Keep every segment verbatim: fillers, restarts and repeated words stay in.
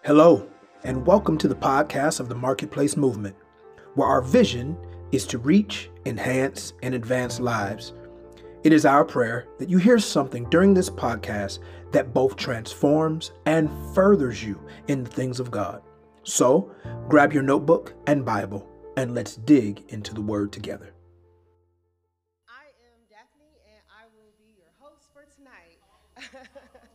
Hello, and welcome to the podcast of the Marketplace Movement, where our vision is to reach, enhance, and advance lives. It is our prayer that you hear something during this podcast that both transforms and furthers you in the things of God. So, grab your notebook and Bible, and let's dig into the Word together. I am Daphne, and I will be your host for tonight.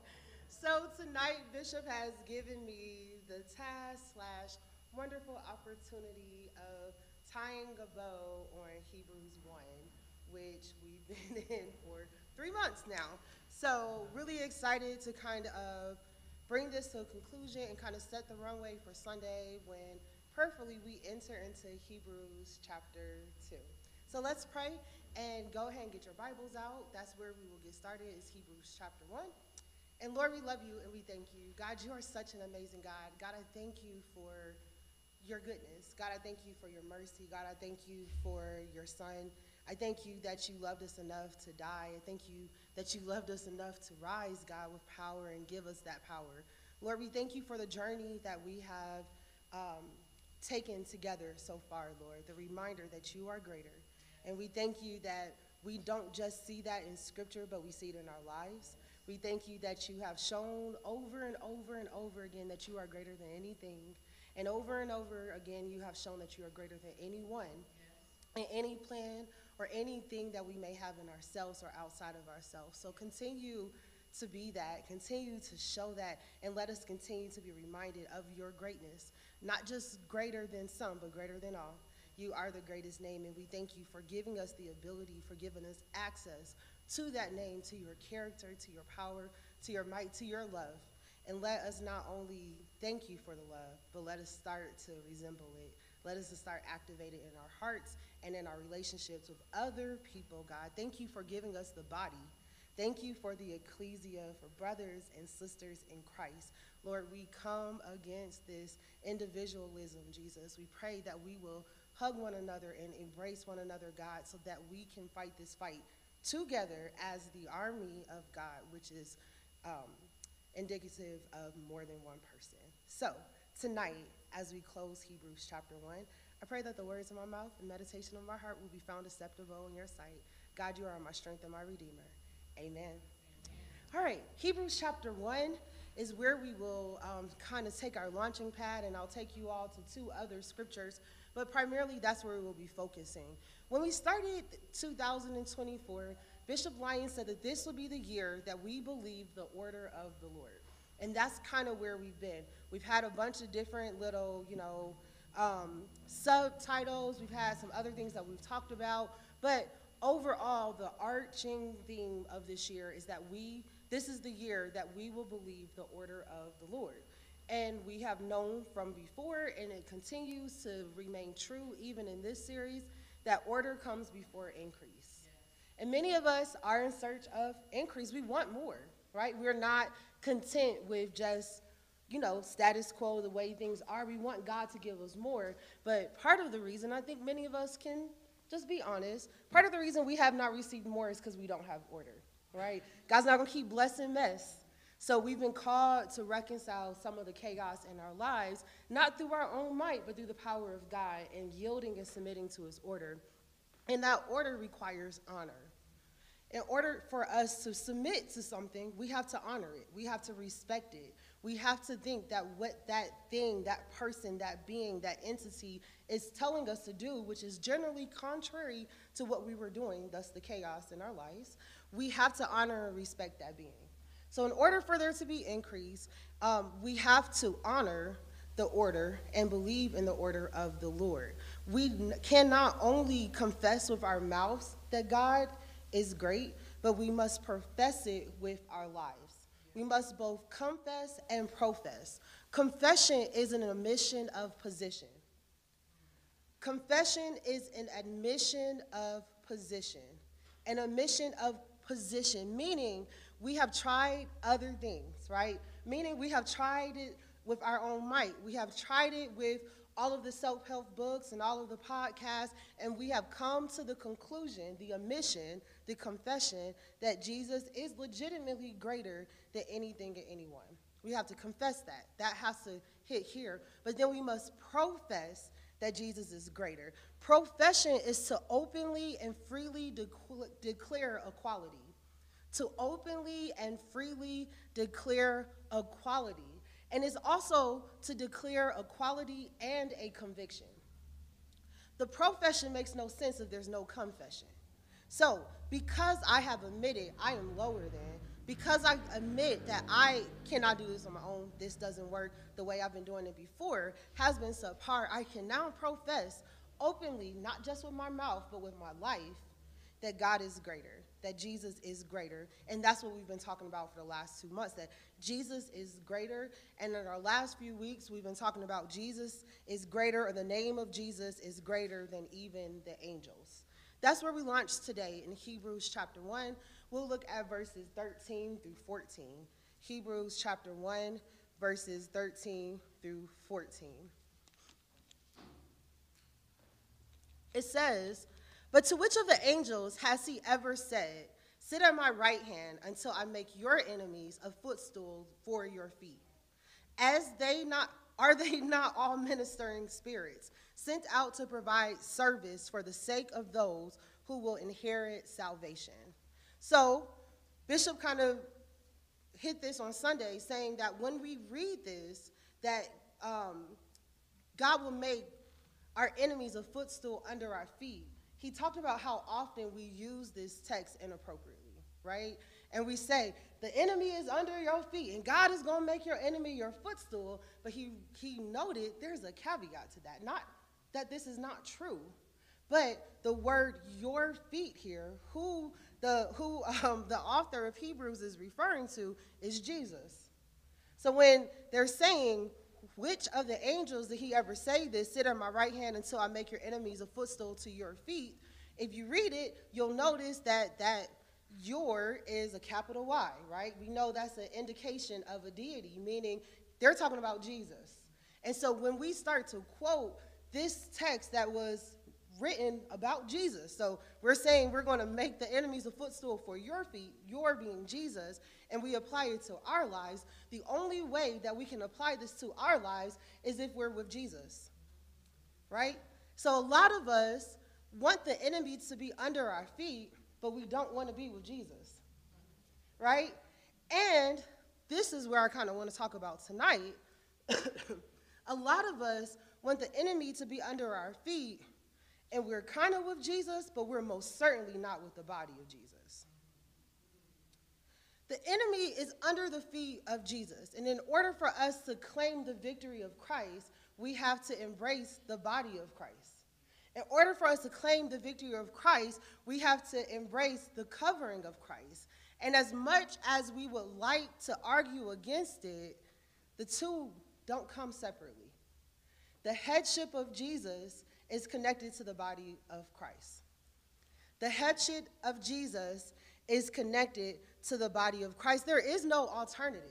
So tonight, Bishop has given me the task slash wonderful opportunity of tying a bow on Hebrews one, which we've been in for three months now. So really excited to kind of bring this to a conclusion and kind of set the runway for Sunday when prayerfully we enter into Hebrews chapter two. So let's pray and go ahead and get your Bibles out. That's where we will get started, is Hebrews chapter one. And Lord, we love you and we thank you. God, you are such an amazing God. God, I thank you for your goodness. God, I thank you for your mercy. God, I thank you for your son. I thank you that you loved us enough to die. I thank you that you loved us enough to rise, God, with power and give us that power. Lord, we thank you for the journey that we have um, taken together so far, Lord, the reminder that you are greater. And we thank you that we don't just see that in Scripture, but we see it in our lives. We thank you that you have shown over and over and over again that you are greater than anything. And over and over again, you have shown that you are greater than anyone. And any plan or anything that we may have in ourselves or outside of ourselves. So continue to be that, continue to show that, and let us continue to be reminded of your greatness. Not just greater than some, but greater than all. You are the greatest name, and we thank you for giving us the ability, for giving us access to that name, to your character, to your power, to your might, to your love. And let us not only thank you for the love, but let us start to resemble it. Let us start activating in our hearts and in our relationships with other people, God. Thank you for giving us the body. Thank you for the ecclesia, for brothers and sisters in Christ. Lord, we come against this individualism, Jesus. We pray that we will hug one another and embrace one another, God, so that we can fight this fight together as the army of God, which is um, indicative of more than one person. So tonight, as we close Hebrews chapter one, I pray that the words of my mouth and meditation of my heart will be found acceptable in your sight. God, you are my strength and my redeemer. Amen. Amen. All right, Hebrews chapter one is where we will um, kind of take our launching pad, and I'll take you all to two other scriptures, but primarily that's where we will be focusing. When we started two thousand twenty-four, Bishop Lyons said that this will be the year that we believe the order of the Lord. And that's kind of where we've been. We've had a bunch of different little, you know, um, subtitles. We've had some other things that we've talked about. But overall, the arching theme of this year is that we, this is the year that we will believe the order of the Lord. And we have known from before, and it continues to remain true even in this series, that order comes before increase. And many of us are in search of increase. We want more, right? We're not content with just, you know, status quo, the way things are. We want God to give us more. But part of the reason, I think many of us can just be honest, part of the reason we have not received more is because we don't have order, right? God's not going to keep blessing mess. So we've been called to reconcile some of the chaos in our lives, not through our own might, but through the power of God and yielding and submitting to his order. And that order requires honor. In order for us to submit to something, we have to honor it. We have to respect it. We have to think that what that thing, that person, that being, that entity is telling us to do, which is generally contrary to what we were doing, thus the chaos in our lives, we have to honor and respect that being. So in order for there to be increase, um, we have to honor the order and believe in the order of the Lord. We n- cannot only confess with our mouths that God is great, but we must profess it with our lives. We must both confess and profess. Confession is an admission of position. Confession is an admission of position. An admission of position, meaning we have tried other things, right? Meaning we have tried it with our own might. We have tried it with all of the self-help books and all of the podcasts, and we have come to the conclusion, the admission, the confession that Jesus is legitimately greater than anything and anyone. We have to confess that. That has to hit here. But then we must profess that Jesus is greater. Profession is to openly and freely de- declare equality. To openly and freely declare equality. And it's also to declare equality and a conviction. The profession makes no sense if there's no confession. So, because I have admitted I am lower than, because I admit that I cannot do this on my own, this doesn't work the way I've been doing it before, has been subpar, I can now profess openly, not just with my mouth, but with my life, that God is greater, that Jesus is greater. And that's what we've been talking about for the last two months, that Jesus is greater. And in our last few weeks, we've been talking about Jesus is greater, or the name of Jesus is greater than even the angels. That's where we launched today in Hebrews chapter one. We'll look at verses thirteen through fourteen. Hebrews chapter one, verses thirteen through fourteen. It says, "But to which of the angels has he ever said, 'Sit at my right hand until I make your enemies a footstool for your feet'? As they not Are they not all ministering spirits, sent out to provide service for the sake of those who will inherit salvation?" So, Bishop kind of hit this on Sunday, saying that when we read this, that um, God will make our enemies a footstool under our feet. He talked about how often we use this text inappropriately, right? And we say, the enemy is under your feet, and God is going to make your enemy your footstool. But he, he noted there's a caveat to that. Not that this is not true, but the word your feet here, who the, who, um, the author of Hebrews is referring to, is Jesus. So when they're saying, which of the angels did he ever say this, "Sit at my right hand until I make your enemies a footstool to your feet"? If you read it, you'll notice that that your is a capital Y, right? We know that's an indication of a deity, meaning they're talking about Jesus. And so when we start to quote this text that was written about Jesus, so we're saying we're going to make the enemies a footstool for your feet, your being Jesus, and we apply it to our lives, the only way that we can apply this to our lives is if we're with Jesus, right? So a lot of us want the enemy to be under our feet, but we don't want to be with Jesus, right? And this is where I kind of want to talk about tonight. A lot of us want the enemy to be under our feet, and we're kind of with Jesus, but we're most certainly not with the body of Jesus. The enemy is under the feet of Jesus, and in order for us to claim the victory of Christ, we have to embrace the body of Christ. In order for us to claim the victory of Christ, we have to embrace the covering of Christ. And as much as we would like to argue against it, the two don't come separately. The headship of Jesus is connected to the body of Christ. The headship of Jesus is connected to the body of Christ. There is no alternative.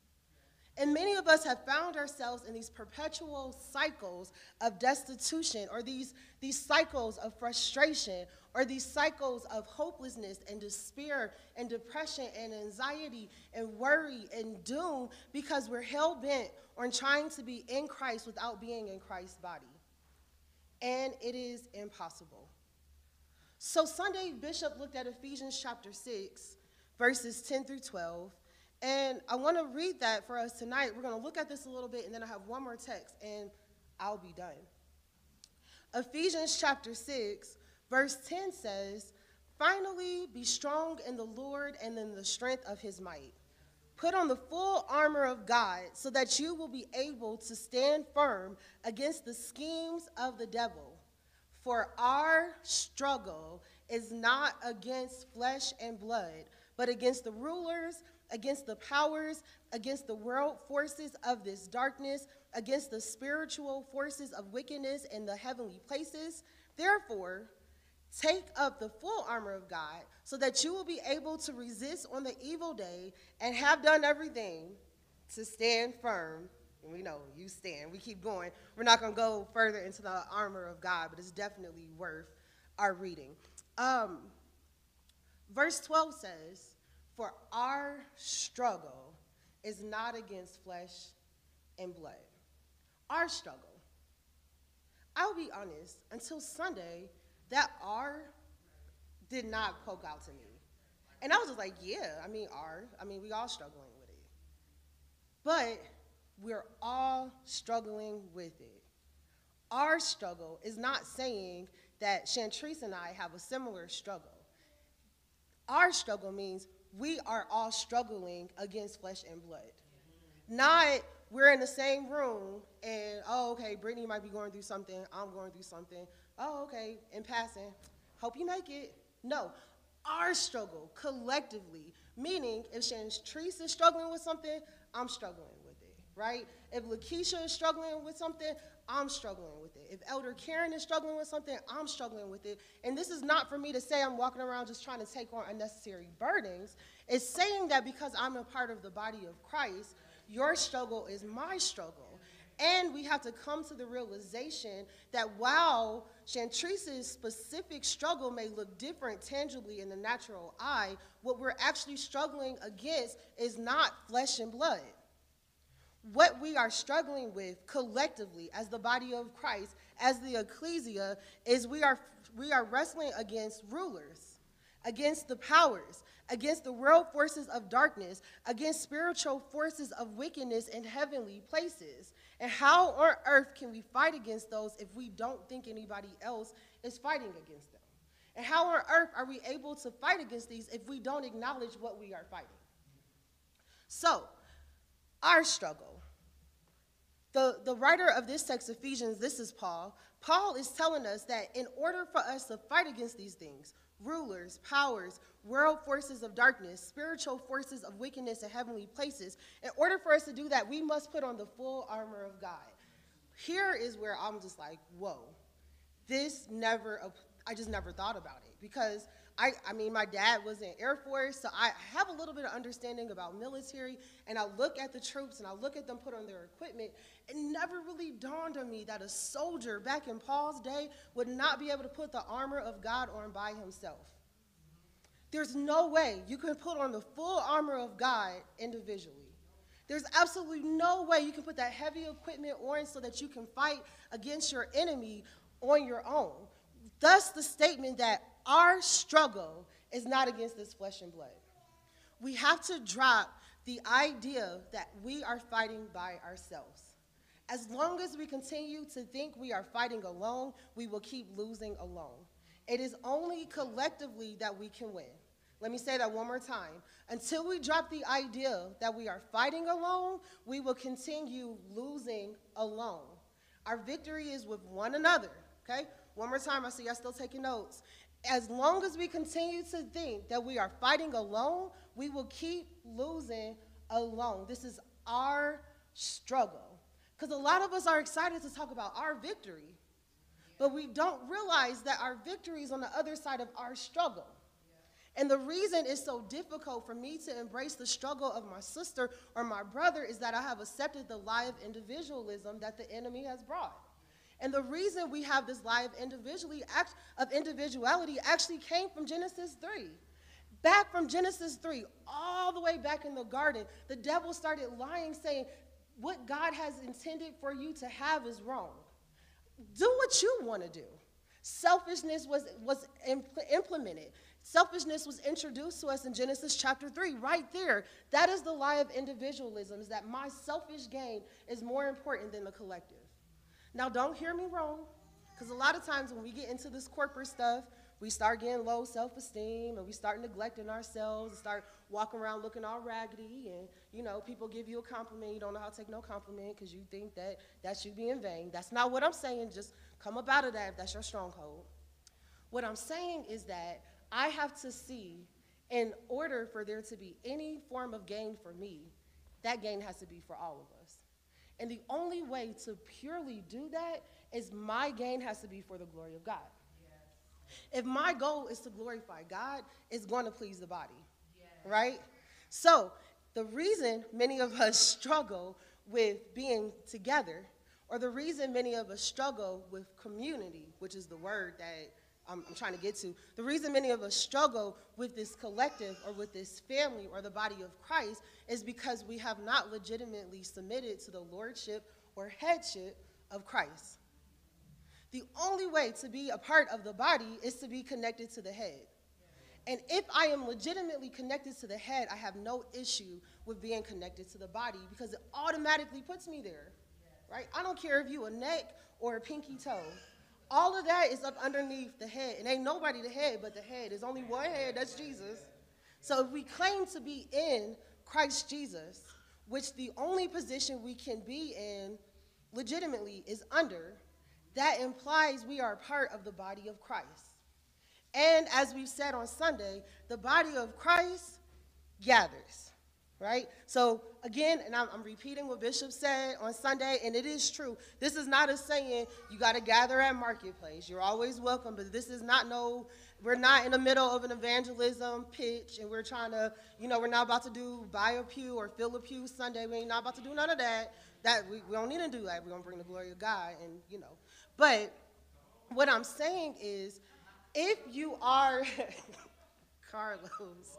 And many of us have found ourselves in these perpetual cycles of destitution, or these, these cycles of frustration, or these cycles of hopelessness and despair and depression and anxiety and worry and doom, because we're hell-bent on trying to be in Christ without being in Christ's body. And it is impossible. So Sunday, Bishop looked at Ephesians chapter six, verses ten through twelve. And I want to read that for us tonight. We're going to look at this a little bit, and then I have one more text, and I'll be done. Ephesians chapter six, verse ten says, "Finally, be strong in the Lord and in the strength of his might. Put on the full armor of God so that you will be able to stand firm against the schemes of the devil. For our struggle is not against flesh and blood, but against the rulers, against the powers, against the world forces of this darkness, against the spiritual forces of wickedness in the heavenly places. Therefore, take up the full armor of God so that you will be able to resist on the evil day and have done everything to stand firm." And we know you stand. We keep going. We're not going to go further into the armor of God, but it's definitely worth our reading. Um, verse twelve says, "For our struggle is not against flesh and blood. Our struggle. I'll be honest, until Sunday, that R did not poke out to me. And I was just like, yeah, I mean, R, I mean, we all struggling with it. But we're all struggling with it. Our struggle is not saying that Chantrice and I have a similar struggle. Our struggle means we are all struggling against flesh and blood. Not we're in the same room and, oh, okay, Brittany might be going through something, I'm going through something. Oh, okay, in passing, hope you make it. No, our struggle collectively, meaning if Chantrice is struggling with something, I'm struggling with it, right? If Lakeisha is struggling with something, I'm struggling with it. If Elder Karen is struggling with something, I'm struggling with it. And this is not for me to say I'm walking around just trying to take on unnecessary burdens. It's saying that because I'm a part of the body of Christ, your struggle is my struggle. And we have to come to the realization that while Chantrice's specific struggle may look different tangibly in the natural eye, what we're actually struggling against is not flesh and blood. What we are struggling with collectively as the body of Christ, as the ecclesia, is we are, we are wrestling against rulers, against the powers, against the world forces of darkness, against spiritual forces of wickedness in heavenly places. And how on earth can we fight against those if we don't think anybody else is fighting against them? And how on earth are we able to fight against these if we don't acknowledge what we are fighting? So, our struggle. The, the writer of this text, Ephesians, this is Paul. Paul is telling us that in order for us to fight against these things, rulers, powers, world forces of darkness, spiritual forces of wickedness in heavenly places, in order for us to do that, we must put on the full armor of God. Here is where I'm just like, whoa, this never, I just never thought about it. Because, I, I mean, my dad was in Air Force, so I have a little bit of understanding about military, and I look at the troops, and I look at them put on their equipment. It never really dawned on me that a soldier back in Paul's day would not be able to put the armor of God on by himself. There's no way you can put on the full armor of God individually. There's absolutely no way you can put that heavy equipment on so that you can fight against your enemy on your own. Thus the statement that our struggle is not against this flesh and blood. We have to drop the idea that we are fighting by ourselves. As long as we continue to think we are fighting alone, we will keep losing alone. It is only collectively that we can win. Let me say that one more time. Until we drop the idea that we are fighting alone, we will continue losing alone. Our victory is with one another, okay? One more time, I see y'all still taking notes. As long as we continue to think that we are fighting alone, we will keep losing alone. This is our struggle. Because a lot of us are excited to talk about our victory, but we don't realize that our victory is on the other side of our struggle. And the reason it's so difficult for me to embrace the struggle of my sister or my brother is that I have accepted the lie of individualism that the enemy has brought. And the reason we have this lie of individuality, of individuality actually came from Genesis three. Back from Genesis three, all the way back in the garden, the devil started lying, saying, what God has intended for you to have is wrong. Do what you want to do. Selfishness was, was impl- implemented. Selfishness was introduced to us in Genesis chapter three, right there. That is the lie of individualism, is that my selfish gain is more important than the collective. Now, don't hear me wrong, because a lot of times when we get into this corporate stuff, we start getting low self-esteem, and we start neglecting ourselves, and start walking around looking all raggedy, and, you know, people give you a compliment, you don't know how to take no compliment because you think that that should be in vain. That's not what I'm saying. Just come up out of that if that's your stronghold. What I'm saying is that I have to see, in order for there to be any form of gain for me, that gain has to be for all of us. And the only way to purely do that is my gain has to be for the glory of God. Yes. If my goal is to glorify God, it's going to please the body, yes. Right? So the reason many of us struggle with being together, or the reason many of us struggle with community, which is the word that um, I'm trying to get to. The reason many of us struggle with this collective or with this family or the body of Christ is because we have not legitimately submitted to the lordship or headship of Christ. The only way to be a part of the body is to be connected to the head. And if I am legitimately connected to the head, I have no issue with being connected to the body because it automatically puts me there, right? I don't care if you a neck or a pinky toe. All of that is up underneath the head. And ain't nobody the head but the head. There's only one head, that's Jesus. So if we claim to be in Christ Jesus, which the only position we can be in legitimately is under, that implies we are part of the body of Christ. And as we said on Sunday, the body of Christ gathers, right? So again, and I'm, I'm repeating what Bishop said on Sunday, and it is true. This is not a saying you got to gather at Marketplace. You're always welcome, but this is not no, we're not in the middle of an evangelism pitch, and we're trying to, you know, we're not about to do buy a pew or fill a pew Sunday. We ain't not about to do none of that. That we, we don't need to do that. We're going to bring the glory of God, and, you know. But what I'm saying is, if you are, Carlos,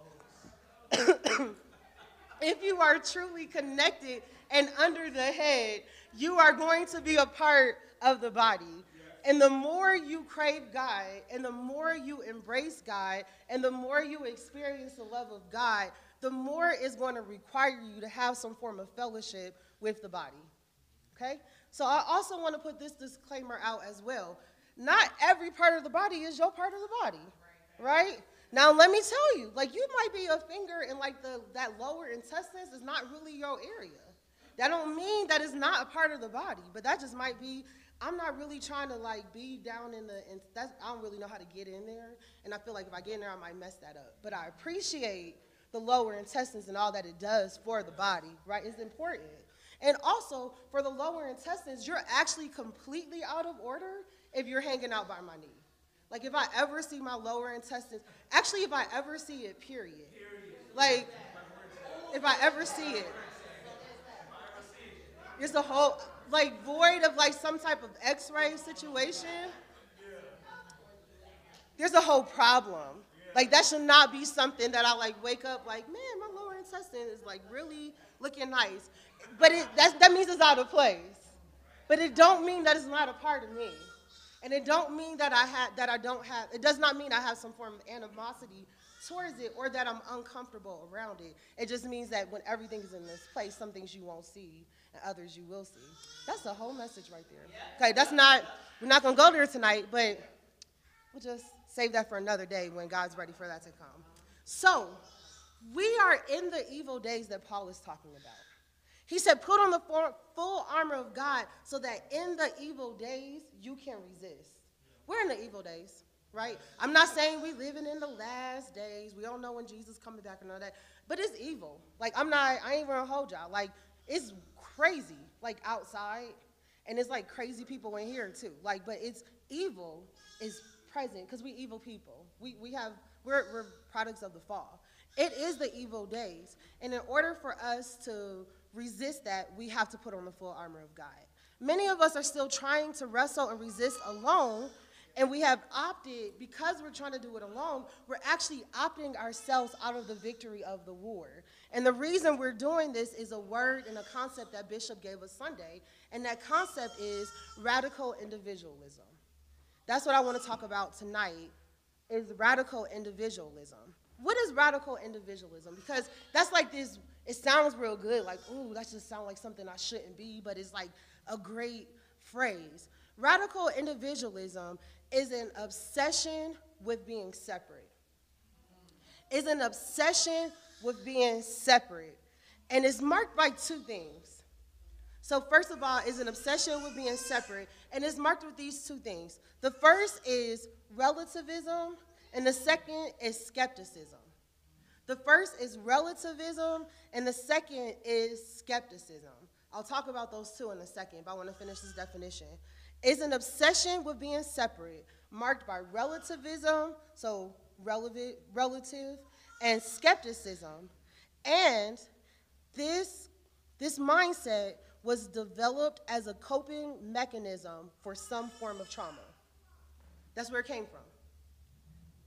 if you are truly connected and under the head, you are going to be a part of the body. And the more you crave God, and the more you embrace God, and the more you experience the love of God, the more it's going to require you to have some form of fellowship with the body. Okay? So I also want to put this disclaimer out as well. Not every part of the body is your part of the body, right? Now, let me tell you, like, you might be a finger in, like, the that lower intestines is not really your area. That don't mean that it's not a part of the body, but that just might be, I'm not really trying to, like, be down in the, and that's, I don't really know how to get in there, and I feel like if I get in there, I might mess that up. But I appreciate the lower intestines and all that it does for the body, right? It's important. And also, for the lower intestines, you're actually completely out of order if you're hanging out by my knee. Like, if I ever see my lower intestines, actually, if I ever see it, period. Like, if I ever see it, it's a whole, like, void of, like, some type of x-ray situation. There's a whole problem. Like, that should not be something that I, like, wake up like, man, my lower intestine is, like, really looking nice. But it, that's, that means it's out of place. But it don't mean that it's not a part of me. And it don't mean that I have, that I don't have, it does not mean I have some form of animosity towards it or that I'm uncomfortable around it. It just means that when everything is in this place, some things you won't see and others you will see. That's the whole message right there. Okay, that's not, we're not going to go there tonight, but we'll just save that for another day when God's ready for that to come. So, we are in the evil days that Paul is talking about. He said, put on the full armor of God so that in the evil days, you can resist. We're in the evil days, right? I'm not saying we living in the last days. We don't know when Jesus is coming back and all that. But it's evil. Like, I'm not, I ain't gonna hold y'all. Like, it's crazy, like, outside. And it's, like, crazy people in here, too. Like, but it's evil is present because we evil people. We, we have, we're, we're products of the fall. It is the evil days. And in order for us to resist that, we have to put on the full armor of God. Many of us are still trying to wrestle and resist alone, and we have opted, because we're trying to do it alone, we're actually opting ourselves out of the victory of the war. And the reason we're doing this is a word and a concept that Bishop gave us Sunday, and that concept is radical individualism. That's what I want to talk about tonight, is radical individualism. What is radical individualism? Because that's like this, it sounds real good, like, ooh, that just sounds like something I shouldn't be, but it's like a great phrase. Radical individualism is an obsession with being separate. It's an obsession with being separate. And it's marked by two things. So first of all, it's an obsession with being separate, and it's marked with these two things. The first is relativism, and the second is skepticism. The first is relativism, and the second is skepticism. I'll talk about those two in a second, but I want to finish this definition. It's an obsession with being separate, marked by relativism, so relevant, relative, and skepticism. And this, this mindset was developed as a coping mechanism for some form of trauma. That's where it came from.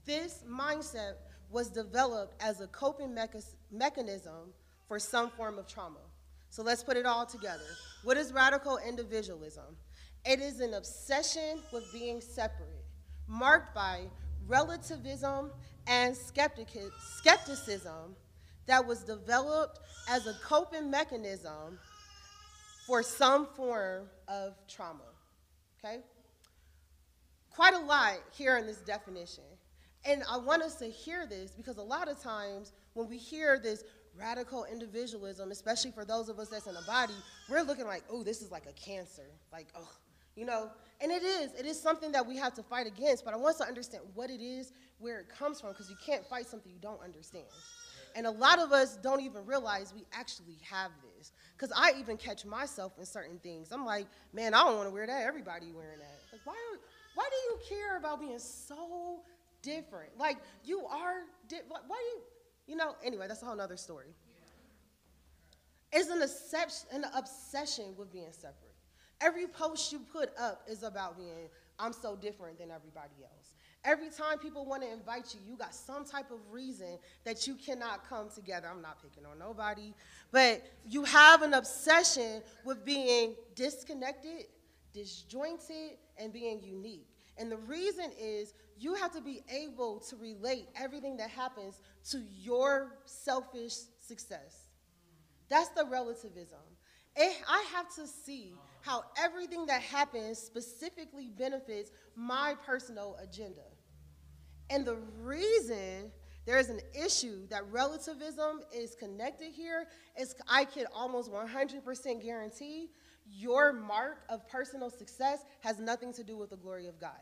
This mindset was developed as a coping mecha- mechanism for some form of trauma. So let's put it all together. What is radical individualism? It is an obsession with being separate, marked by relativism and skeptic- skepticism that was developed as a coping mechanism for some form of trauma, okay? Quite a lot here in this definition. And I want us to hear this because a lot of times when we hear this radical individualism, especially for those of us that's in a body, we're looking like, oh, this is like a cancer, like, oh, you know, and it is. It is something that we have to fight against, but I want us to understand what it is, where it comes from, because you can't fight something you don't understand. And a lot of us don't even realize we actually have this, because I even catch myself in certain things. I'm like, man, I don't want to wear that. Everybody wearing that. Like, why, are, why do you care about being so different? Like, you are, di- why do you, you know, anyway, that's a whole nother story. It's an, obsession, an obsession with being separate. Every post you put up is about being, I'm so different than everybody else. Every time people want to invite you, you got some type of reason that you cannot come together. I'm not picking on nobody, but you have an obsession with being disconnected, disjointed, and being unique. And the reason is you have to be able to relate everything that happens to your selfish success. That's the relativism. It, I have to see how everything that happens specifically benefits my personal agenda. And the reason there is an issue that relativism is connected here is I can almost one hundred percent guarantee your mark of personal success has nothing to do with the glory of God.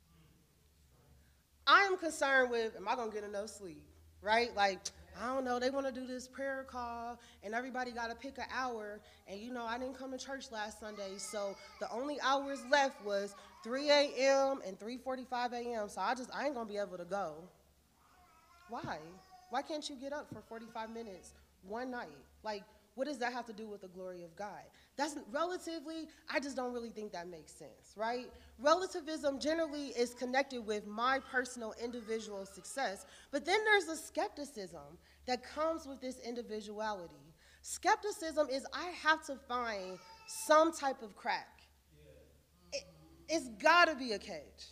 I am concerned with, am I going to get enough sleep, right? Like, I don't know, they want to do this prayer call, and everybody got to pick an hour, and you know, I didn't come to church last Sunday, so the only hours left was three a.m. and three forty-five a.m., so I just, I ain't going to be able to go. Why? Why can't you get up for forty-five minutes one night? Like, what does that have to do with the glory of God? That's relatively, I just don't really think that makes sense, right? Relativism generally is connected with my personal individual success, but then there's a skepticism that comes with this individuality. Skepticism is I have to find some type of crack. It, it's gotta be a catch.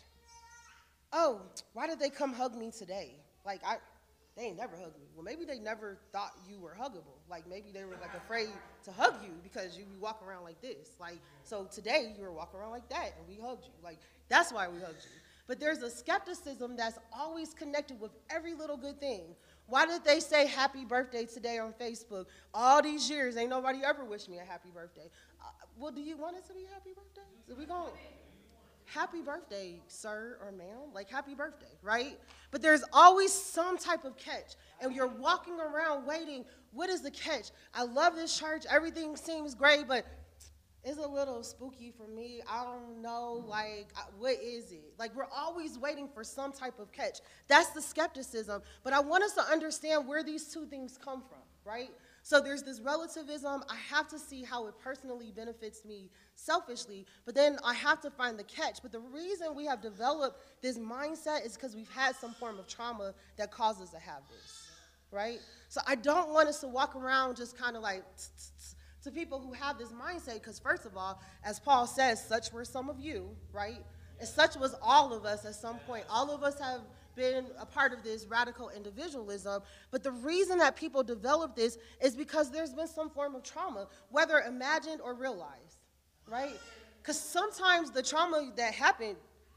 Oh, why did they come hug me today? Like, I, they ain't never hugged me. Well, maybe they never thought you were huggable. Like, maybe they were, like, afraid to hug you because you walk around like this. Like, so today you were walking around like that, and we hugged you. Like, that's why we hugged you. But there's a skepticism that's always connected with every little good thing. Why did they say happy birthday today on Facebook? All these years, ain't nobody ever wished me a happy birthday. Uh, well, do you want it to be a happy birthday? So we going happy birthday, sir or ma'am, like happy birthday, right? But there's always some type of catch, and you're walking around waiting, what is the catch? I love this church, everything seems great, but it's a little spooky for me. I don't know, like, what is it? Like, we're always waiting for some type of catch. That's the skepticism, but I want us to understand where these two things come from, right? So there's this relativism. I have to see how it personally benefits me selfishly, but then I have to find the catch. But the reason we have developed this mindset is because we've had some form of trauma that caused us to have this, right? So I don't want us to walk around just kind of like tss, tss, tss, to people who have this mindset, because first of all, as Paul says, such were some of you, right? And such was all of us at some point. All of us have been a part of this radical individualism, but the reason that people develop this is because there's been some form of trauma, whether imagined or realized, right? Because sometimes the trauma that happened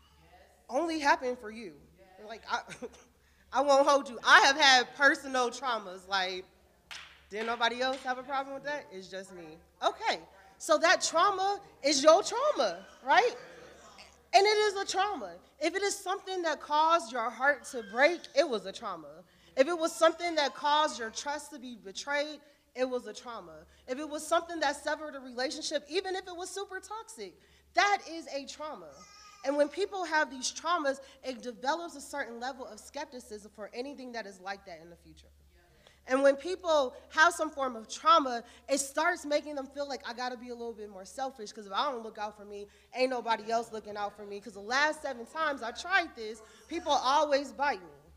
only happened for you. Like, I, I won't hold you. I have had personal traumas, like, did nobody else have a problem with that? It's just me. Okay, so that trauma is your trauma, right? And it is a trauma. If it is something that caused your heart to break, it was a trauma. If it was something that caused your trust to be betrayed, it was a trauma. If it was something that severed a relationship, even if it was super toxic, that is a trauma. And when people have these traumas, it develops a certain level of skepticism for anything that is like that in the future. And when people have some form of trauma, it starts making them feel like I got to be a little bit more selfish, because if I don't look out for me, ain't nobody else looking out for me. Because the last seven times I tried this, people always bite me.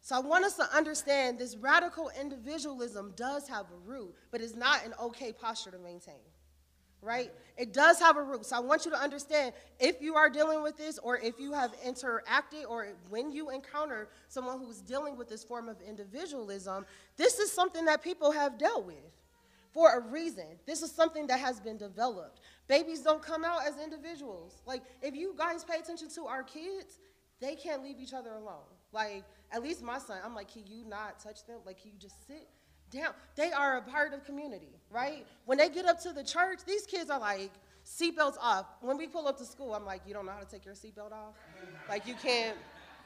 So I want us to understand this radical individualism does have a root, but it's not an okay posture to maintain, right? It does have a root. So I want you to understand, if you are dealing with this, or if you have interacted, or when you encounter someone who's dealing with this form of individualism, this is something that people have dealt with for a reason. This is something that has been developed. Babies don't come out as individuals. Like, if you guys pay attention to our kids, they can't leave each other alone. Like, at least my son, I'm like, can you not touch them? Like, can you just sit down? They are a part of community, right? When they get up to the church, these kids are like, seatbelts off. When we pull up to school, I'm like, you don't know how to take your seatbelt off? Like, you can't,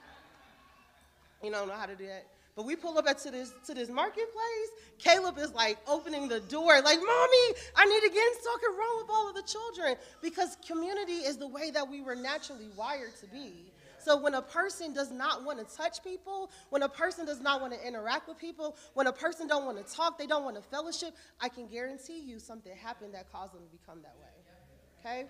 you don't know how to do that. But we pull up at to this to this marketplace, Caleb is like opening the door, like, Mommy, I need to get in so I can run with all of the children. Because community is the way that we were naturally wired to be. So when a person does not want to touch people, when a person does not want to interact with people, when a person don't want to talk, they don't want to fellowship, I can guarantee you something happened that caused them to become that way, okay?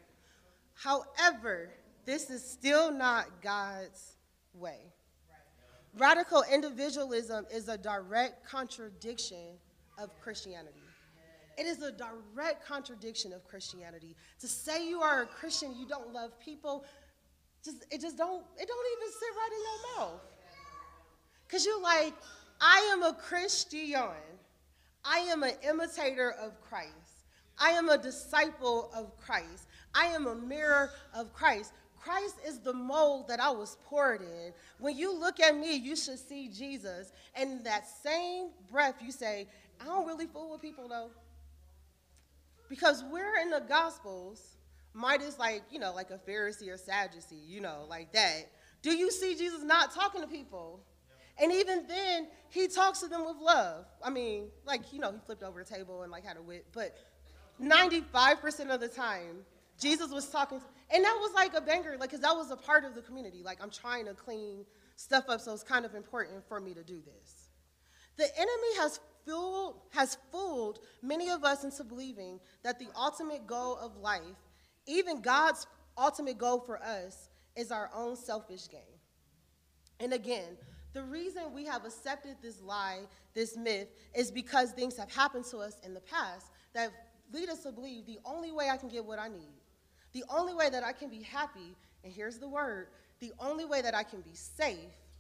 However, this is still not God's way. Radical individualism is a direct contradiction of Christianity. It is a direct contradiction of Christianity. To say you are a Christian, you don't love people, just it just don't, it don't even sit right in your mouth. Because you're like, I am a Christian. I am an imitator of Christ. I am a disciple of Christ. I am a mirror of Christ. Christ is the mold that I was poured in. When you look at me, you should see Jesus. And in that same breath, you say, I don't really fool with people, though. Because we're in the Gospels, might is like, you know, like a Pharisee or Sadducee, you know, like that. Do you see Jesus not talking to people? And even then, he talks to them with love. I mean, like, you know, he flipped over a table and, like, had a whip. But ninety-five percent of the time, Jesus was talking, and that was like a banger, like, because that was a part of the community. Like, I'm trying to clean stuff up, so it's kind of important for me to do this. The enemy has fooled, has fooled many of us into believing that the ultimate goal of life, even God's ultimate goal for us, is our own selfish gain. And again, the reason we have accepted this lie, this myth, is because things have happened to us in the past that lead us to believe the only way I can get what I need, the only way that I can be happy, and here's the word, the only way that I can be safe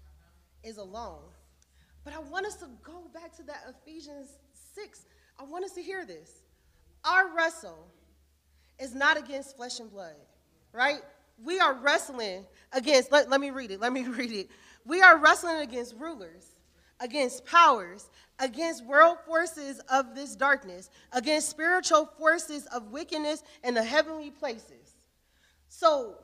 is alone. But I want us to go back to that Ephesians six. I want us to hear this. Our wrestle is not against flesh and blood, right? We are wrestling against, let, let me read it, let me read it. We are wrestling against rulers, against powers, against world forces of this darkness, against spiritual forces of wickedness in the heavenly places. So,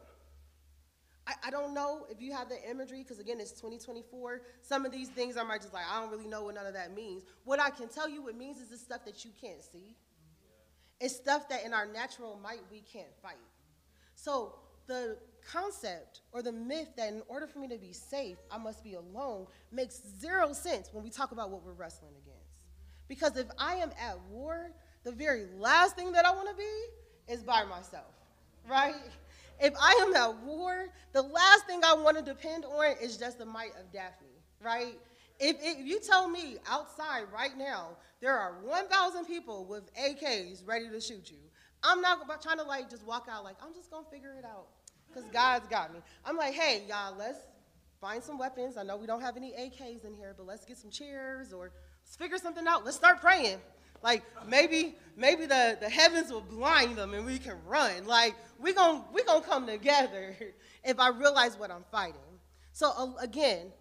I, I don't know if you have the imagery, because again, it's twenty twenty-four. Some of these things I might just like, I don't really know what none of that means. What I can tell you it means is the stuff that you can't see. It's stuff that in our natural might we can't fight. So, the concept or the myth that in order for me to be safe, I must be alone makes zero sense when we talk about what we're wrestling against. Because if I am at war, the very last thing that I want to be is by myself, right? If I am at war, the last thing I want to depend on is just the might of Daphne, right? If, if you tell me outside right now there are one thousand people with A Ks ready to shoot you, I'm not trying to like just walk out like, I'm just going to figure it out. Because God's got me. I'm like, hey, y'all, let's find some weapons. I know we don't have any A Ks in here, but let's get some chairs or let's figure something out. Let's start praying. Like, maybe maybe the, the heavens will blind them and we can run. Like, we're going we gonna come together if I realize what I'm fighting. So, uh, again,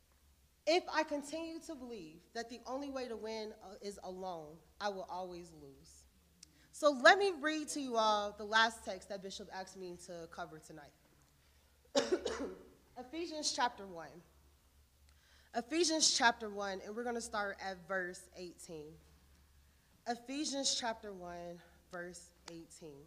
if I continue to believe that the only way to win uh, is alone, I will always lose. So let me read to you all the last text that Bishop asked me to cover tonight. Ephesians chapter one. Ephesians chapter one, and we're going to start at verse eighteen. Ephesians chapter one, verse eighteen.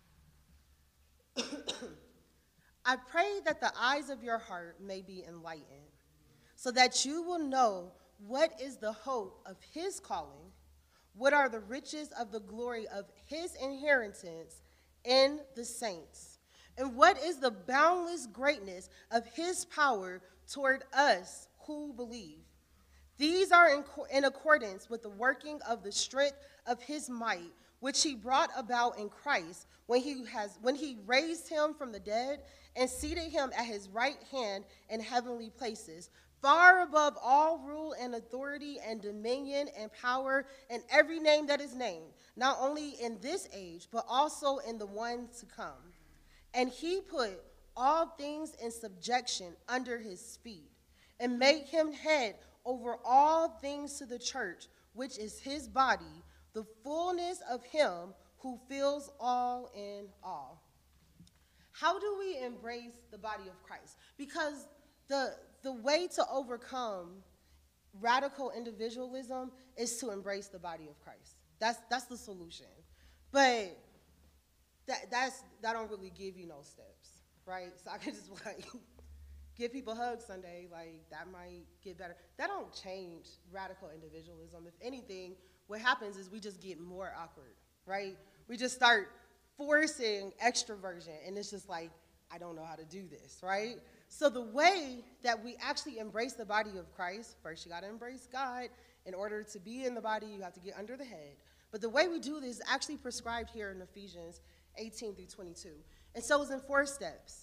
I pray that the eyes of your heart may be enlightened, so that you will know what is the hope of his calling, what are the riches of the glory of his inheritance in the saints, and what is the boundless greatness of his power toward us who believe. These are in, in accordance with the working of the strength of his might, which he brought about in Christ when he has when he raised him from the dead and seated him at his right hand in heavenly places, far above all rule and authority and dominion and power and every name that is named, not only in this age, but also in the one to come. And he put all things in subjection under his feet, and made him head over all things to the church, which is his body, the fullness of him who fills all in all. How do we embrace the body of Christ? Because the, the way to overcome radical individualism is to embrace the body of Christ. That's, that's the solution. But that, that's, that don't really give you no steps, right? So I can just like give people hugs Sunday, like that might get better. That don't change radical individualism. If anything, what happens is we just get more awkward, right? We just start forcing extroversion, and it's just like, I don't know how to do this, right? So the way that we actually embrace the body of Christ, first you gotta embrace God. In order to be in the body, you have to get under the head. But the way we do this is actually prescribed here in Ephesians eighteen through twenty-two. And so it's in four steps.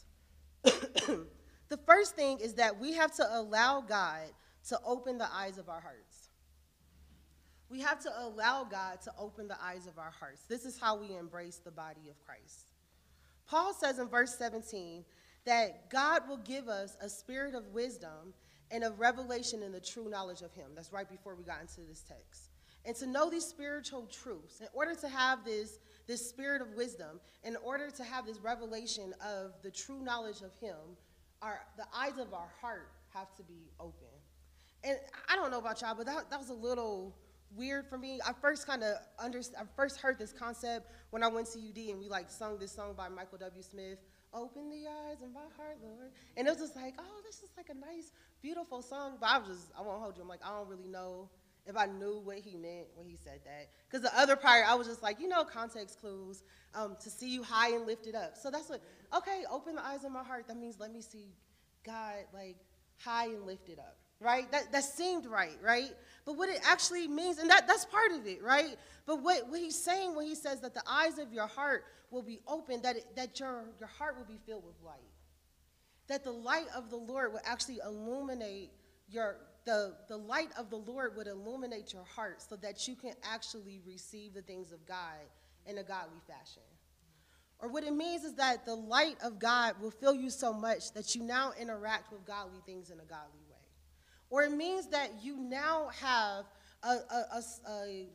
The first thing is that we have to allow God to open the eyes of our hearts. We have to allow God to open the eyes of our hearts. This is how we embrace the body of Christ. Paul says in verse seventeen that God will give us a spirit of wisdom and of revelation in the true knowledge of him. That's right before we got into this text. And to know these spiritual truths, in order to have this, this spirit of wisdom, in order to have this revelation of the true knowledge of him, our, the eyes of our heart have to be open. And I don't know about y'all, but that, that was a little weird for me. I first kind of under, I first heard this concept when I went to U D and we like sung this song by Michael W. Smith, "Open the eyes of my heart, Lord." And it was just like, oh, this is like a nice, beautiful song. But I was just, I won't hold you. I'm like, I don't really know if I knew what he meant when he said that. Because the other part, I was just like, you know, context clues, um, to see you high and lifted up. So that's what, okay, open the eyes of my heart. That means let me see God like high and lifted up, right? That, that seemed right, right? But what it actually means, and that, that's part of it, right? But what, what he's saying when he says that the eyes of your heart will be open, that, it, that your, your heart will be filled with light. That the light of the Lord will actually illuminate your, the, the light of the Lord would illuminate your heart so that you can actually receive the things of God in a godly fashion. Or what it means is that the light of God will fill you so much that you now interact with godly things in a godly way. Or it means that you now have a, a, a, a,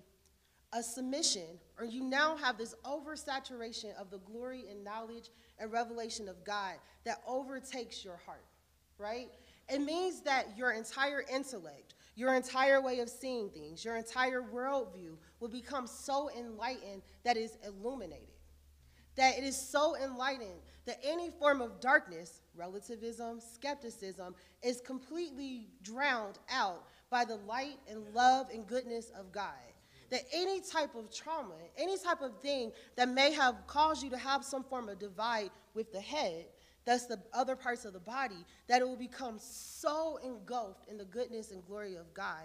a submission, or you now have this oversaturation of the glory and knowledge and revelation of God that overtakes your heart, right? It means that your entire intellect, your entire way of seeing things, your entire worldview will become so enlightened that it is illuminated. That it is so enlightened that any form of darkness, relativism, skepticism, is completely drowned out by the light and love and goodness of God. That any type of trauma, any type of thing that may have caused you to have some form of divide with the head, that's the other parts of the body, that it will become so engulfed in the goodness and glory of God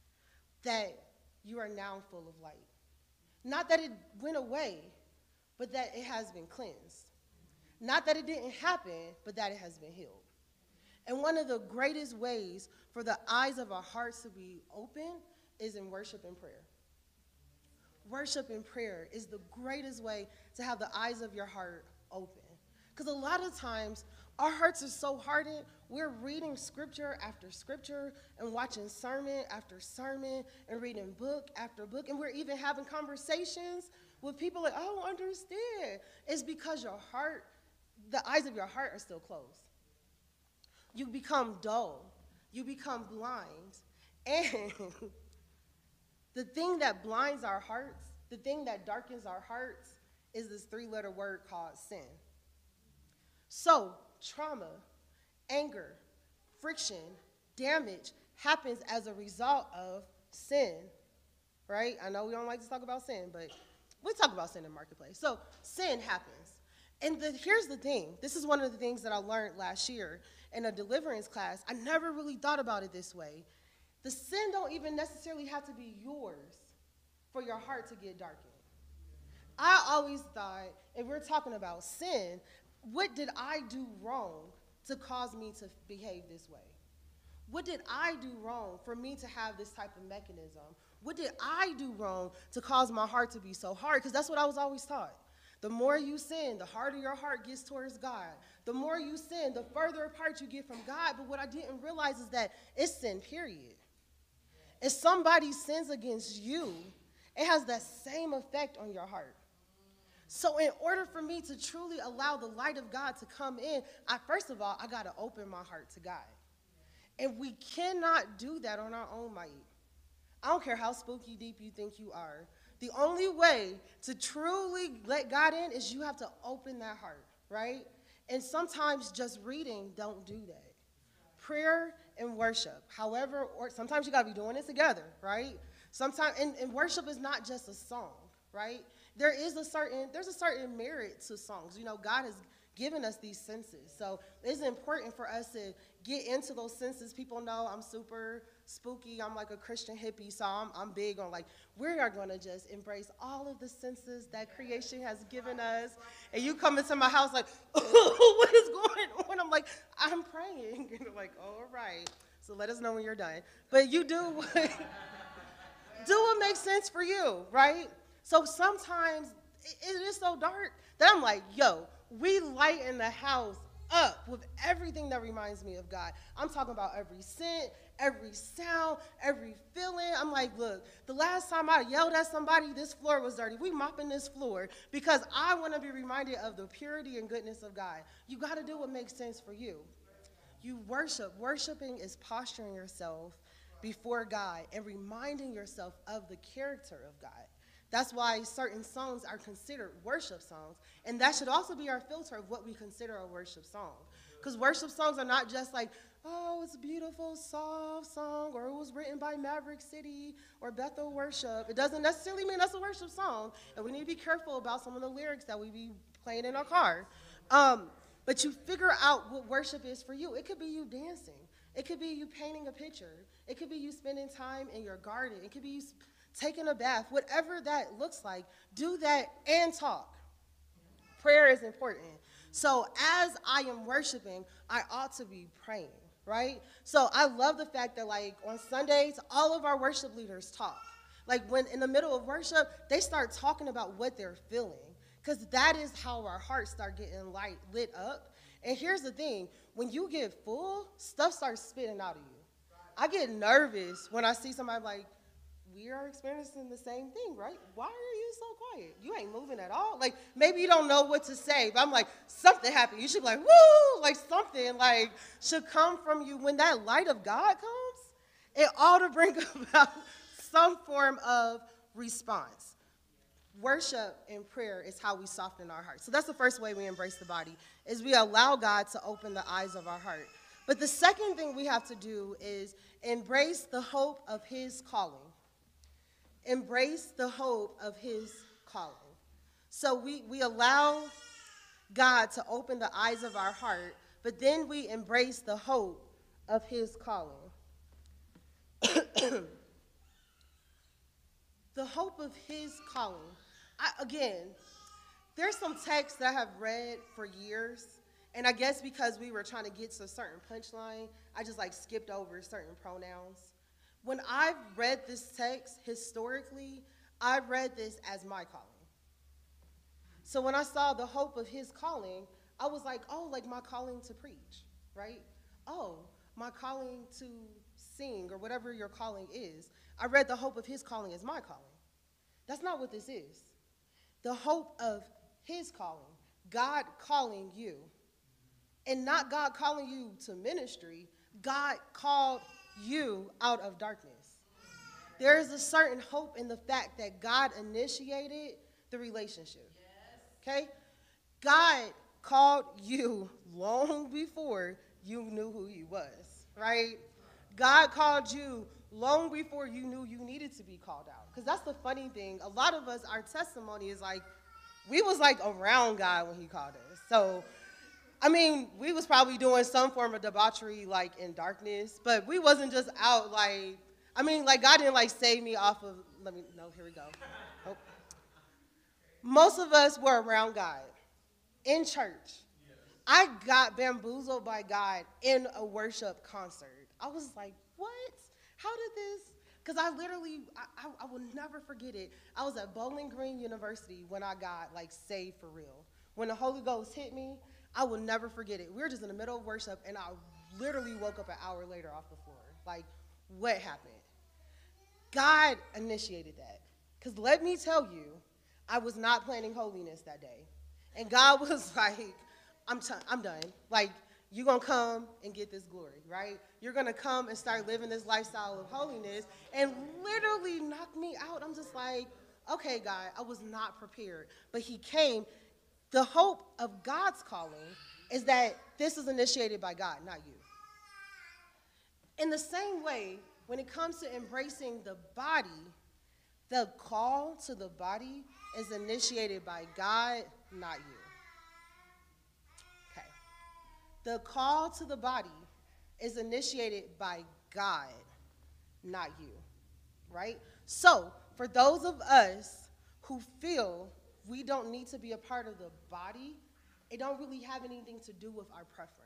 that you are now full of light. Not that it went away, but that it has been cleansed. Not that it didn't happen, but that it has been healed. And one of the greatest ways for the eyes of our hearts to be open is in worship and prayer. Worship and prayer is the greatest way to have the eyes of your heart open. Because a lot of times, our hearts are so hardened, we're reading scripture after scripture and watching sermon after sermon and reading book after book, and we're even having conversations with people like, I don't understand. It's because your heart, the eyes of your heart are still closed. You become dull. You become blind. And the thing that blinds our hearts, the thing that darkens our hearts, is this three-letter word called sin. So, trauma, anger, friction, damage happens as a result of sin, right? I know we don't like to talk about sin, but we talk about sin in Marketplace. So, sin happens. And the, here's the thing. This is one of the things that I learned last year, in a deliverance class, I never really thought about it this way. The sin don't even necessarily have to be yours for your heart to get darkened. I always thought, if we're talking about sin, what did I do wrong to cause me to behave this way? What did I do wrong for me to have this type of mechanism? What did I do wrong to cause my heart to be so hard? Because that's what I was always taught. The more you sin, the harder your heart gets towards God. The more you sin, the further apart you get from God. But what I didn't realize is that it's sin, period. If somebody sins against you, it has that same effect on your heart. So in order for me to truly allow the light of God to come in, I, first of all, I got to open my heart to God. And we cannot do that on our own might. I don't care how spooky deep you think you are. The only way to truly let God in is you have to open that heart, right? And sometimes just reading don't do that. Prayer and worship, however, or sometimes you got to be doing it together, right? Sometimes, and, and worship is not just a song, right? There is a certain, there's a certain merit to songs. You know, God has given us these senses. So it's important for us to get into those senses. People know I'm super spooky. I'm like a Christian hippie, so I'm, I'm big on like, we are going to just embrace all of the senses that creation has given us. And you come into my house like, what is going on? I'm like, I'm praying. And you're like, all right. So let us know when you're done. But you do what, do what makes sense for you, right? So sometimes it, it is so dark that I'm like, yo, we lighten the house up with everything that reminds me of God. I'm talking about every scent, every sound, every feeling. I'm like, look, the last time I yelled at somebody, this floor was dirty. We mopping this floor because I want to be reminded of the purity and goodness of God. You got to do what makes sense for you. You worship. Worshiping is posturing yourself before God and reminding yourself of the character of God. That's why certain songs are considered worship songs. And that should also be our filter of what we consider a worship song. Because worship songs are not just like, oh, it's a beautiful, soft song, or it was written by Maverick City or Bethel Worship. It doesn't necessarily mean that's a worship song. And we need to be careful about some of the lyrics that we be playing in our car. Um, but you figure out what worship is for you. It could be you dancing. It could be you painting a picture. It could be you spending time in your garden. It could be you taking a bath, whatever that looks like, do that and talk. Prayer is important. So as I am worshiping, I ought to be praying, right? So I love the fact that like on Sundays, all of our worship leaders talk. Like when in the middle of worship, they start talking about what they're feeling because that is how our hearts start getting light, lit up. And here's the thing, when you get full, stuff starts spitting out of you. I get nervous when I see somebody like, we are experiencing the same thing, right? Why are you so quiet? You ain't moving at all. Like, maybe you don't know what to say, but I'm like, something happened. You should be like, woo, like something like should come from you. When that light of God comes, it ought to bring about some form of response. Worship and prayer is how we soften our hearts. So that's the first way we embrace the body, is we allow God to open the eyes of our heart. But the second thing we have to do is embrace the hope of his calling. Embrace the hope of his calling. So we, we allow God to open the eyes of our heart, but then we embrace the hope of his calling. The hope of his calling. I, again, there's some texts that I have read for years, and I guess because we were trying to get to a certain punchline, I just like skipped over certain pronouns. When I've read this text historically, I've read this as my calling. So when I saw the hope of his calling, I was like, oh, like my calling to preach, right? Oh, my calling to sing or whatever your calling is. I read the hope of his calling as my calling. That's not what this is. The hope of his calling, God calling you. And not God calling you to ministry, God called you out of darkness. There is a certain hope in the fact that God initiated the relationship. Okay? God called you long before you knew who he was, right? God called you long before you knew you needed to be called out. Because that's the funny thing. A lot of us, our testimony is like, we was like around God when he called us. So I mean, we was probably doing some form of debauchery, like, in darkness, but we wasn't just out, like, I mean, like, God didn't, like, save me off of, let me, no, here we go. Oh. Most of us were around God, in church. I got bamboozled by God in a worship concert. I was like, what? How did this? Because I literally, I, I, I will never forget it. I was at Bowling Green University when I got, like, saved for real. When the Holy Ghost hit me, I will never forget it. We were just in the middle of worship, and I literally woke up an hour later off the floor. Like, what happened? God initiated that. Because let me tell you, I was not planning holiness that day. And God was like, I'm, t- I'm done. Like, you're going to come and get this glory, right? You're going to come and start living this lifestyle of holiness and literally knock me out. I'm just like, okay, God, I was not prepared. But he came. The hope of God's calling is that this is initiated by God, not you. In the same way, when it comes to embracing the body, the call to the body is initiated by God, not you. Okay. The call to the body is initiated by God, not you, right? So, for those of us who feel we don't need to be a part of the body, it don't really have anything to do with our preference.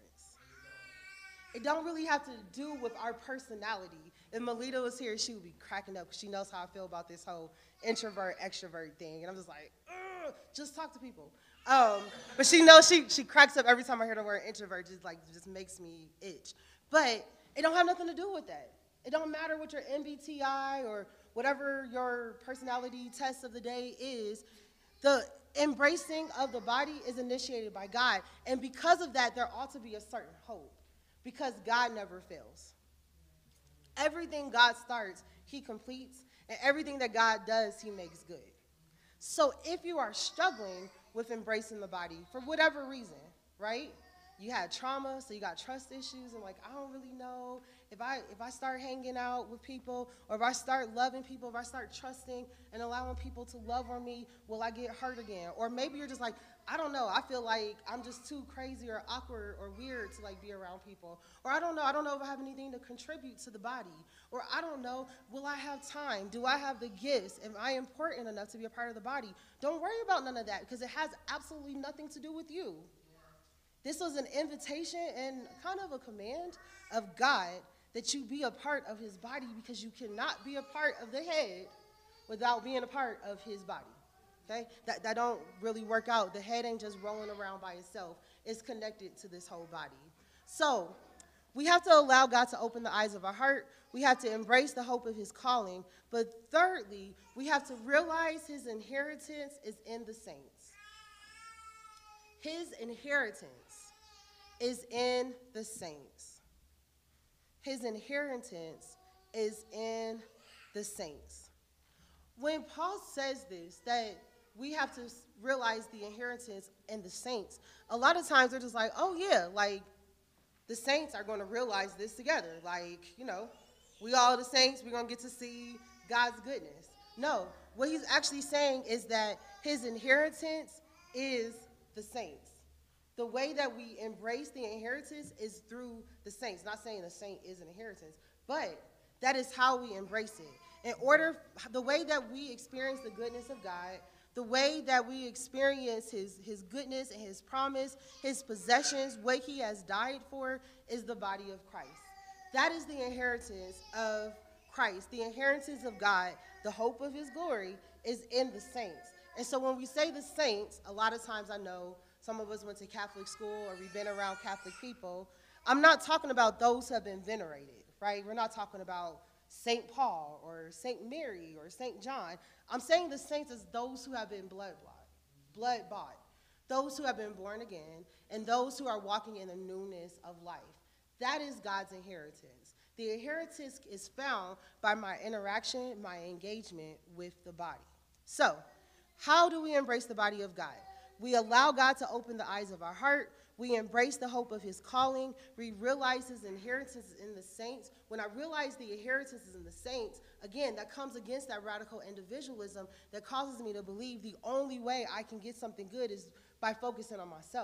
It don't really have to do with our personality. If Melita was here, she would be cracking up because she knows how I feel about this whole introvert, extrovert thing. And I'm just like, ugh, just talk to people. Um, but she knows she she cracks up every time I hear the word introvert, just like just makes me itch. But it don't have nothing to do with that. It don't matter what your M B T I or whatever your personality test of the day is. The embracing of the body is initiated by God. And because of that, there ought to be a certain hope. Because God never fails. Everything God starts, he completes. And everything that God does, he makes good. So if you are struggling with embracing the body, for whatever reason, right? You had trauma, so you got trust issues, and like, I don't really know if I if I start hanging out with people, or if I start loving people, if I start trusting and allowing people to love on me, will I get hurt again? Or maybe you're just like, I don't know, I feel like I'm just too crazy or awkward or weird to like be around people. Or I don't know, I don't know if I have anything to contribute to the body. Or I don't know, will I have time? Do I have the gifts? Am I important enough to be a part of the body? Don't worry about none of that, because it has absolutely nothing to do with you. This was an invitation and kind of a command of God that you be a part of his body, because you cannot be a part of the head without being a part of his body. Okay? That, that don't really work out. The head ain't just rolling around by itself. It's connected to this whole body. So we have to allow God to open the eyes of our heart. We have to embrace the hope of his calling. But thirdly, we have to realize his inheritance is in the saints. His inheritance is in the saints. His inheritance is in the saints. When Paul says this, that we have to realize the inheritance in the saints, a lot of times they're just like, oh yeah, like the saints are going to realize this together. Like, you know, we all the saints, we're going to get to see God's goodness. No, what he's actually saying is that his inheritance is the saints. The way that we embrace the inheritance is through the saints. Not saying a saint is an inheritance, but that is how we embrace it. In order, the way that we experience the goodness of God, the way that we experience his, his goodness and his promise, his possessions, what he has died for, is the body of Christ. That is the inheritance of Christ. The inheritance of God, the hope of his glory, is in the saints. And so when we say the saints, a lot of times I know some of us went to Catholic school or we've been around Catholic people. I'm not talking about those who have been venerated, right? We're not talking about Saint Paul or Saint Mary or Saint John. I'm saying the saints as those who have been blood bought, blood bought, those who have been born again, and those who are walking in the newness of life. That is God's inheritance. The inheritance is found by my interaction, my engagement with the body. So, how do we embrace the body of God? We allow God to open the eyes of our heart. We embrace the hope of his calling. We realize his inheritance is in the saints. When I realize the inheritance is in the saints, again, that comes against that radical individualism that causes me to believe the only way I can get something good is by focusing on myself.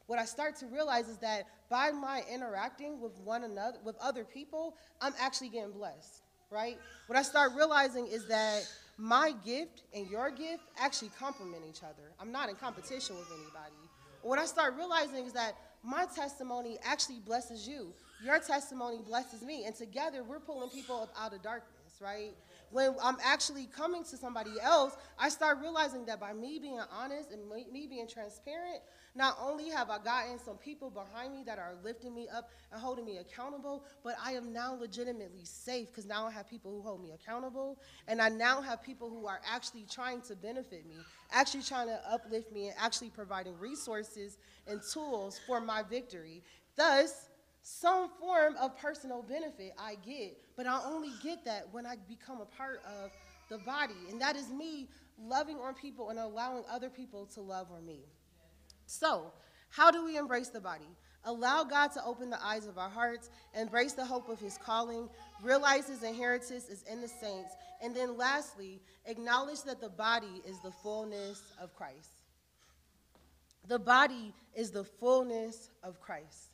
What I start to realize is that by my interacting with one another, with other people, I'm actually getting blessed, right? What I start realizing is that my gift and your gift actually complement each other. I'm not in competition with anybody. What I start realizing is that my testimony actually blesses you. Your testimony blesses me. And together, we're pulling people out of darkness, right? When I'm actually coming to somebody else, I start realizing that by me being honest and me being transparent, not only have I gotten some people behind me that are lifting me up and holding me accountable, but I am now legitimately safe because now I have people who hold me accountable, and I now have people who are actually trying to benefit me, actually trying to uplift me, and actually providing resources and tools for my victory. Thus, some form of personal benefit I get, but I only get that when I become a part of the body, and that is me loving on people and allowing other people to love on me. So, how do we embrace the body? Allow God to open the eyes of our hearts, embrace the hope of his calling, realize his inheritance is in the saints, and then lastly, acknowledge that the body is the fullness of Christ. The body is the fullness of Christ.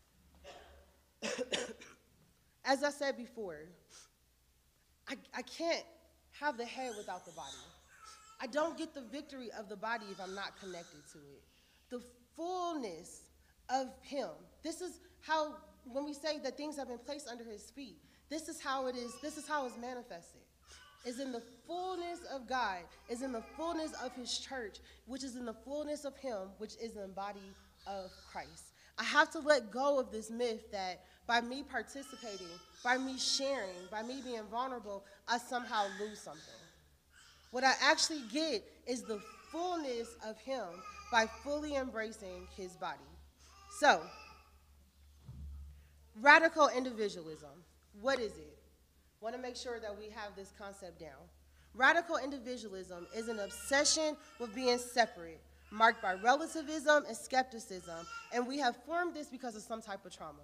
As I said before, I, I can't have the head without the body. I don't get the victory of the body if I'm not connected to it. The fullness of him. This is how, when we say that things have been placed under his feet, this is how it is, this is how it's manifested. Is in the fullness of God, is in the fullness of his church, which is in the fullness of him, which is in the body of Christ. I have to let go of this myth that by me participating, by me sharing, by me being vulnerable, I somehow lose something. What I actually get is the fullness of him by fully embracing his body. So, radical individualism, what is it? I want to make sure that we have this concept down. Radical individualism is an obsession with being separate, marked by relativism and skepticism, and we have formed this because of some type of trauma.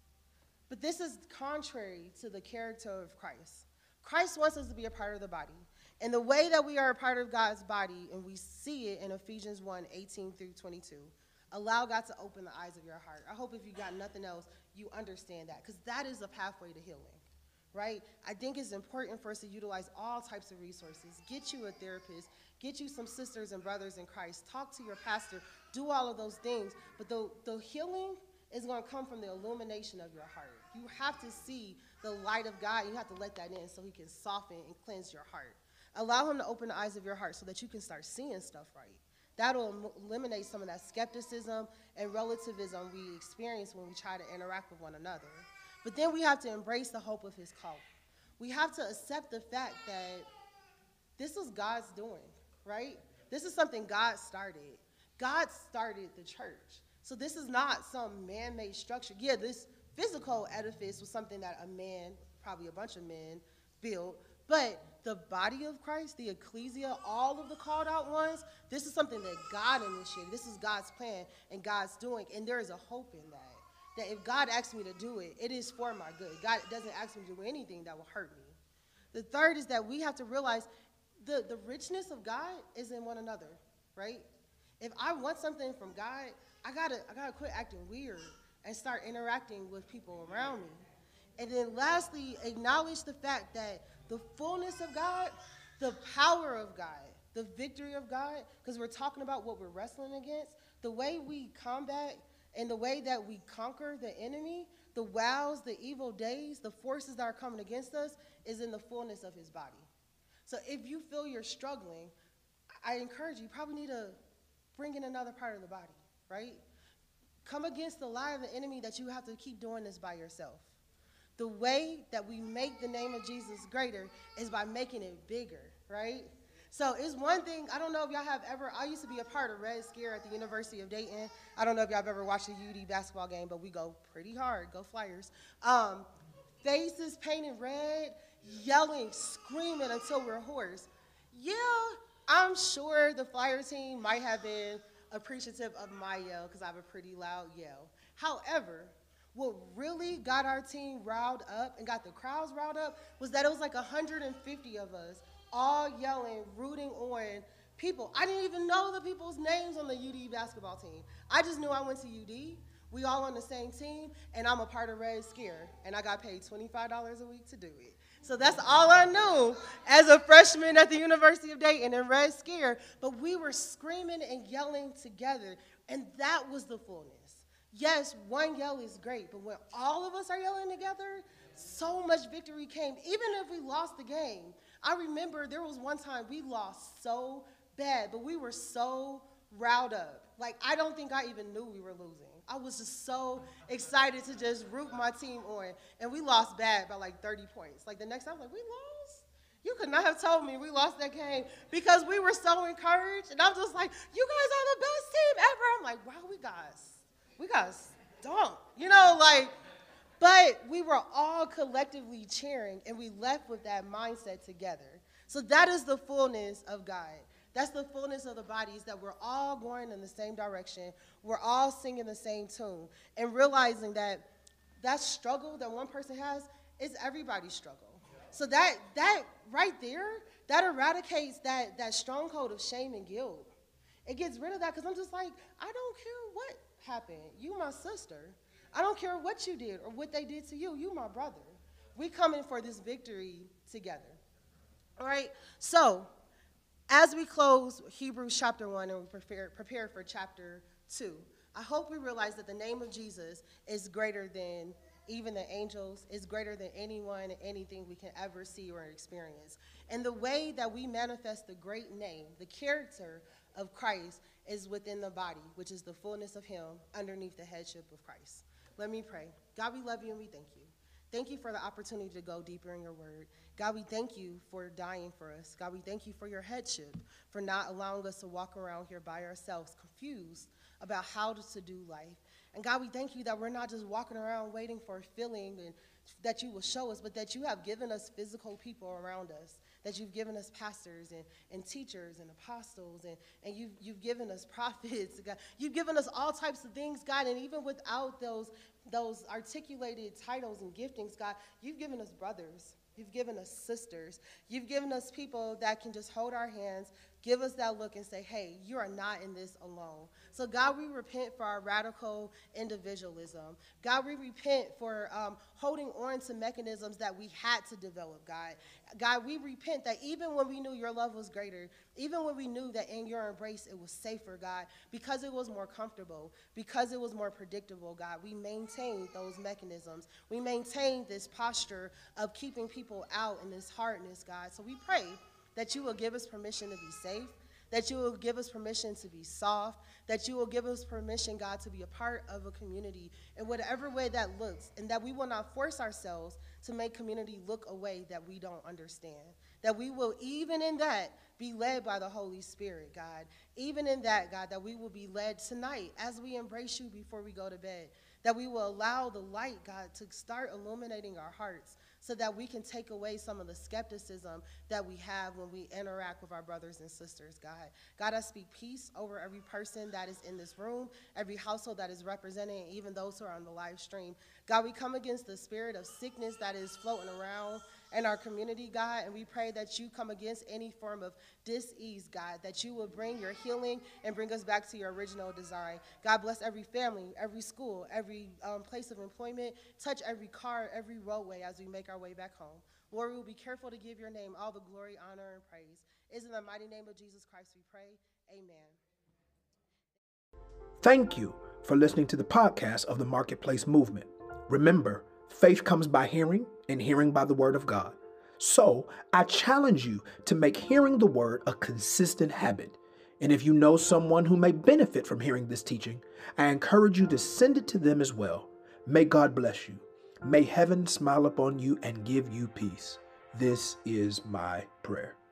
But this is contrary to the character of Christ. Christ wants us to be a part of the body. And the way that we are a part of God's body, and we see it in Ephesians one, eighteen through twenty-two, allow God to open the eyes of your heart. I hope if you got nothing else, you understand that, because that is a pathway to healing, right? I think it's important for us to utilize all types of resources. Get you a therapist, get you some sisters and brothers in Christ, talk to your pastor, do all of those things. But the, the healing is going to come from the illumination of your heart. You have to see the light of God. You have to let that in so he can soften and cleanse your heart. Allow him to open the eyes of your heart so that you can start seeing stuff right. That'll eliminate some of that skepticism and relativism we experience when we try to interact with one another. But then we have to embrace the hope of his call. We have to accept the fact that this is God's doing, right? This is something God started. God started the church. So this is not some man-made structure. Yeah, this physical edifice was something that a man, probably a bunch of men, built. But the body of Christ, the ecclesia, all of the called out ones, this is something that God initiated. This is God's plan and God's doing. And there is a hope in that. That if God asks me to do it, it is for my good. God doesn't ask me to do anything that will hurt me. The third is that we have to realize the, the richness of God is in one another, right? If I want something from God, I gotta, I gotta quit acting weird and start interacting with people around me. And then lastly, acknowledge the fact that the fullness of God, the power of God, the victory of God, because we're talking about what we're wrestling against, the way we combat and the way that we conquer the enemy, the wows, the evil days, the forces that are coming against us is in the fullness of his body. So if you feel you're struggling, I encourage you, you probably need to bring in another part of the body, right? Come against the lie of the enemy that you have to keep doing this by yourself. The way that we make the name of Jesus greater is by making it bigger, right? So it's one thing, I don't know if y'all have ever, I used to be a part of Red Scare at the University of Dayton. I don't know if y'all have ever watched a U D basketball game, but we go pretty hard, go Flyers. Um, faces painted red, yelling, screaming until we're hoarse. Yeah, I'm sure the Flyer team might have been appreciative of my yell because I have a pretty loud yell. However, what really got our team riled up and got the crowds riled up was that it was like one hundred fifty of us all yelling, rooting on people. I didn't even know the people's names on the U D basketball team. I just knew I went to U D. We all on the same team, and I'm a part of Red Scare, and I got paid twenty-five dollars a week to do it. So that's all I knew as a freshman at the University of Dayton in Red Scare, but we were screaming and yelling together, and that was the fullness. Yes, one yell is great, but when all of us are yelling together, so much victory came. Even if we lost the game, I remember there was one time we lost so bad, but we were so riled up. Like, I don't think I even knew we were losing. I was just so excited to just root my team on, and we lost bad by like thirty points. Like the next time, I'm like, we lost? You could not have told me we lost that game because we were so encouraged, and I'm just like, you guys are the best team ever. I'm like, wow, we guys, we guys don't, you know, like, but we were all collectively cheering, and we left with that mindset together. So that is the fullness of God. That's the fullness of the body, is that we're all going in the same direction. We're all singing the same tune, and realizing that that struggle that one person has is everybody's struggle. So that that right there, that eradicates that, that stronghold of shame and guilt. It gets rid of that, because I'm just like, I don't care what happened. You my sister. I don't care what you did or what they did to you. You my brother. We coming for this victory together. All right? So as we close Hebrews chapter one and we prepare, prepare for chapter two, I hope we realize that the name of Jesus is greater than even the angels, is greater than anyone and anything we can ever see or experience. And the way that we manifest the great name, the character of Christ, is within the body, which is the fullness of him underneath the headship of Christ. Let me pray. God, we love you and we thank you. Thank you for the opportunity to go deeper in your word. God, we thank you for dying for us. God, we thank you for your headship, for not allowing us to walk around here by ourselves, confused about how to do life. And God, we thank you that we're not just walking around waiting for a feeling and that you will show us, but that you have given us physical people around us, that you've given us pastors and, and teachers and apostles, and, and you've, you've given us prophets, God. You've given us all types of things, God, and even without those, those articulated titles and giftings, God, you've given us brothers. You've given us sisters. You've given us people that can just hold our hands, give us that look and say, hey, you are not in this alone. So God, we repent for our radical individualism. God, we repent for um, holding on to mechanisms that we had to develop, God. God, we repent that even when we knew your love was greater, even when we knew that in your embrace it was safer, God, because it was more comfortable, because it was more predictable, God, we maintained those mechanisms. We maintained this posture of keeping people out in this hardness, God. So we pray that you will give us permission to be safe, that you will give us permission to be soft, that you will give us permission, God, to be a part of a community in whatever way that looks, and that we will not force ourselves to make community look a way that we don't understand, that we will, even in that, be led by the Holy Spirit, God. Even in that, God, that we will be led tonight as we embrace you before we go to bed, that we will allow the light, God, to start illuminating our hearts, so that we can take away some of the skepticism that we have when we interact with our brothers and sisters, God. God, I speak peace over every person that is in this room, every household that is represented, even those who are on the live stream. God, we come against the spirit of sickness that is floating around in our community, God, and we pray that you come against any form of dis-ease, God, that you will bring your healing and bring us back to your original design. God, bless every family, every school, every um, place of employment, touch every car, every roadway as we make our way back home. Lord, we will be careful to give your name all the glory, honor, and praise. It's in the mighty name of Jesus Christ we pray. Amen. Thank you for listening to the podcast of the Marketplace Movement. Remember, faith comes by hearing, and hearing by the word of God. So I challenge you to make hearing the word a consistent habit. And if you know someone who may benefit from hearing this teaching, I encourage you to send it to them as well. May God bless you. May heaven smile upon you and give you peace. This is my prayer.